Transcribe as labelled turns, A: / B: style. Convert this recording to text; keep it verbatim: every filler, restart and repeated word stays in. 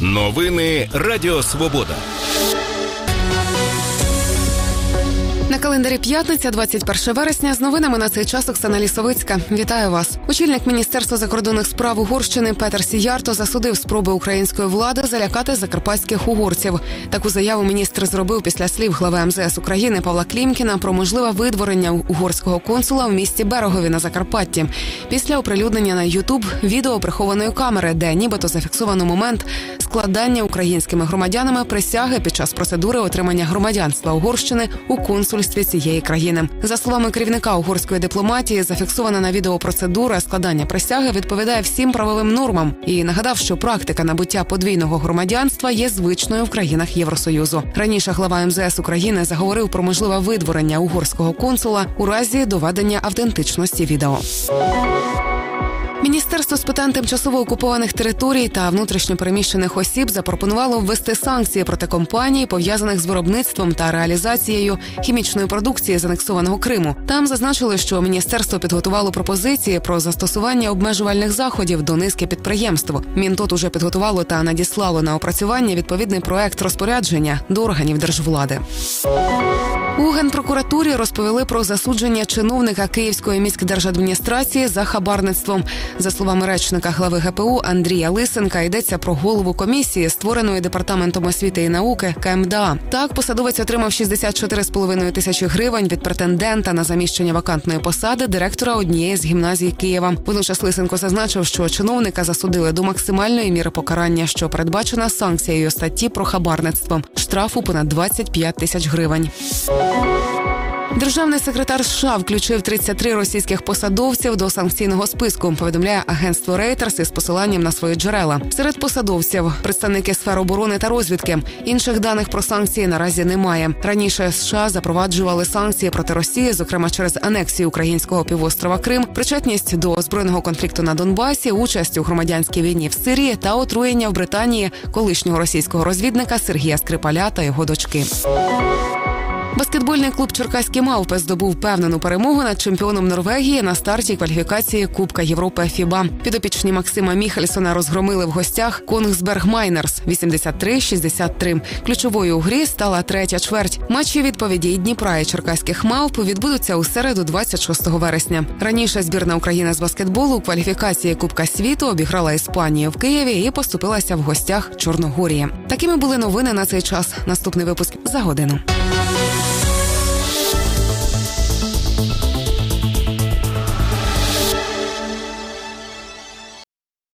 A: Новини Радіо Свобода.
B: На календарі п'ятниця, двадцять перше вересня, з новинами на цей час Оксана Лісовицька. Вітаю вас. Очільник Міністерства закордонних справ Угорщини Петер Сіярто засудив спроби української влади залякати закарпатських угорців. Таку заяву міністр зробив після слів глави ем зе ес України Павла Клімкіна про можливе видворення угорського консула в місті Берегові на Закарпатті. Після оприлюднення на Ютуб відео прихованої камери, де нібито зафіксовано момент складання українськими громадянами присяги під час процедури отримання громадянства Угорщини у консульстві цієї країни. За словами керівника угорської дипломатії, зафіксована на відео процедура складання присяги відповідає всім правовим нормам і нагадав, що практика набуття подвійного громадянства є звичною в країнах Євросоюзу. Раніше глава ем зе ес України заговорив про можливе видворення угорського консула у разі доведення автентичності відео. Міністерство з питань тимчасово окупованих територій та внутрішньо переміщених осіб запропонувало ввести санкції проти компаній, пов'язаних з виробництвом та реалізацією хімічної продукції з анексованого Криму. Там зазначили, що міністерство підготувало пропозиції про застосування обмежувальних заходів до низки підприємств. Мінтот уже підготувало та надіслало на опрацювання відповідний проект розпорядження до органів держвлади. У Генпрокуратурі розповіли про засудження чиновника Київської міськдержадміністрації за хабарництвом. За словами речника глави ге пе у Андрія Лисенка, йдеться про голову комісії, створеної Департаментом освіти і науки ка ем де а. Так, посадовець отримав шістдесят чотири з половиною тисячі гривень від претендента на заміщення вакантної посади директора однієї з гімназій Києва. Водночас Лисенко зазначив, що чиновника засудили до максимальної міри покарання, що передбачена санкцією статті про хабарництво – штрафу понад двадцять п'ять тисяч гривень. Державний секретар США включив тридцять три російських посадовців до санкційного списку, повідомляє агентство Reuters із посиланням на свої джерела. Серед посадовців – представники сфер оборони та розвідки. Інших даних про санкції наразі немає. Раніше США запроваджували санкції проти Росії, зокрема через анексію українського півострова Крим, причетність до збройного конфлікту на Донбасі, участь у громадянській війні в Сирії та отруєння в Британії колишнього російського розвідника Сергія Скрипаля та його дочки. Баскетбольний клуб «Черкаські мавпи» здобув впевнену перемогу над чемпіоном Норвегії на старті кваліфікації Кубка Європи фіба. Підопічні Максима Міхельсона розгромили в гостях Конгсберг Майнерс вісімдесят три шістдесят три. Ключовою у грі стала третя чверть. Матчі відповіді Дніпра і черкаських мавп відбудуться у середу двадцять шостого вересня. Раніше збірна України з баскетболу у кваліфікації Кубка світу обіграла Іспанію в Києві і поступилася в гостях Чорногорії. Такими були новини на цей час. Наступний випуск за годину.